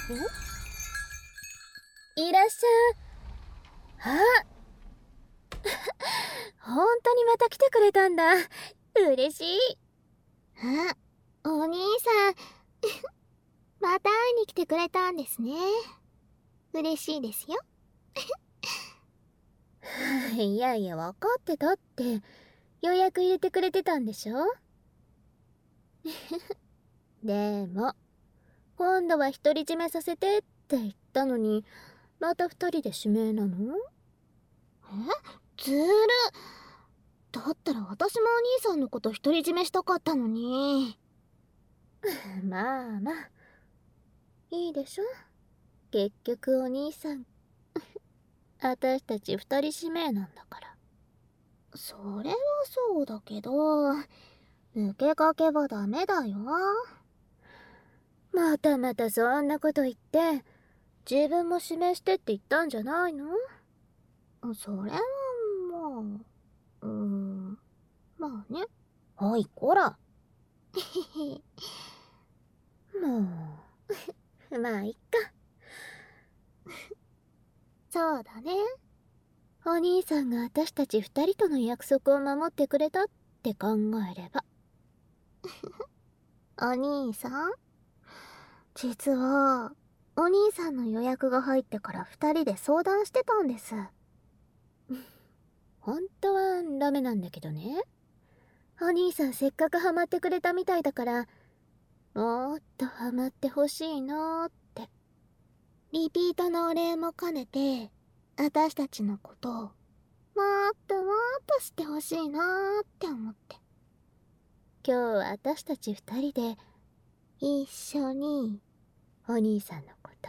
いらっしゃい。あ、本当にまた来てくれたんだ。嬉しい。 お兄さんまた会いに来てくれたんですね。嬉しいですよ。 いやいや、分かってたって。予約入れてくれてたんでしょ。でも今度は独り占めさせてって言ったのに、また二人で指名なの？ ずる。だったら私もお兄さんのこと独り占めしたかったのに。 まあまあ、いいでしょ。結局お兄さん私たち二人指名なんだから。 それはそうだけど、抜け駆けはダメだよ。 またまたそんなこと言って自分も指名してって言ったんじゃないの？ それはまあまあね。 おいこら。もうまあいっか。 そうだね。 お兄さんが私たち二人との約束を守ってくれたって考えれば。 お兄さん、実はお兄さんの予約が入ってから二人で相談してたんです。 本当はダメなんだけどね。お兄さんせっかくハマってくれたみたいだから、もっとハマってほしいなーって。 リピートのお礼も兼ねて、私たちのことをもっともっと知ってほしいなーって思って。 今日は私たち二人で一緒にお兄さんのこと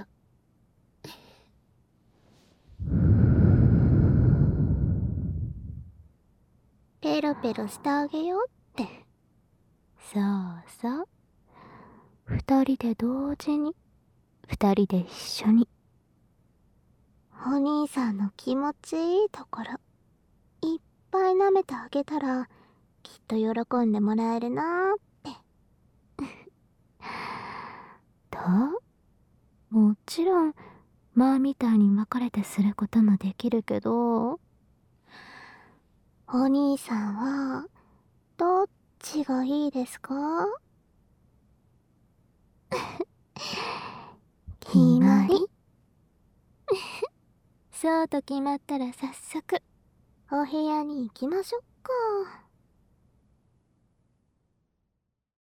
ペロペロしてあげようって。 そうそう。二人で同時に、二人で一緒に。 お兄さんの気持ちいいところいっぱい舐めてあげたらきっと喜んでもらえるなーって。 もちろん前みたいに別れてすることもできるけど、 お兄さんはどっちがいいですか？決まり。 そうと決まったら早速お部屋に行きましょうか。